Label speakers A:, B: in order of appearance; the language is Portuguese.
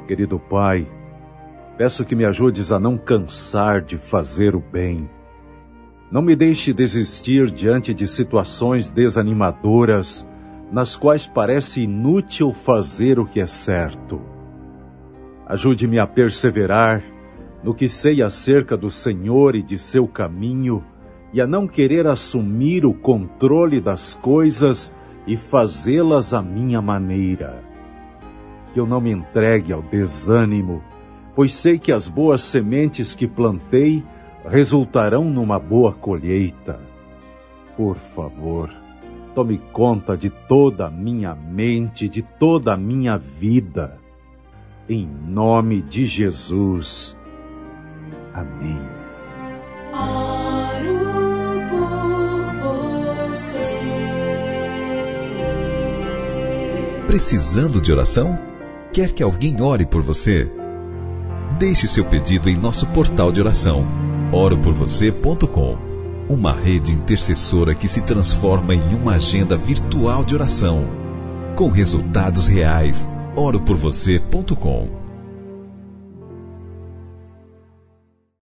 A: Querido Pai, peço que me ajudes a não cansar de fazer o bem. Não me deixe desistir diante de situações desanimadoras, nas quais parece inútil fazer o que é certo. Ajude-me a perseverar no que sei acerca do Senhor e de seu caminho, e a não querer assumir o controle das coisas e fazê-las à minha maneira. Que eu não me entregue ao desânimo, pois sei que as boas sementes que plantei resultarão numa boa colheita. Por favor, tome conta de toda a minha mente, de toda a minha vida. Em nome de Jesus. Amém.
B: Oro por você.
C: Precisando de oração? Quer que alguém ore por você? Deixe seu pedido em nosso portal de oração, oroporvocê.com, uma rede intercessora que se transforma em uma agenda virtual de oração, com resultados reais. oroporvocê.com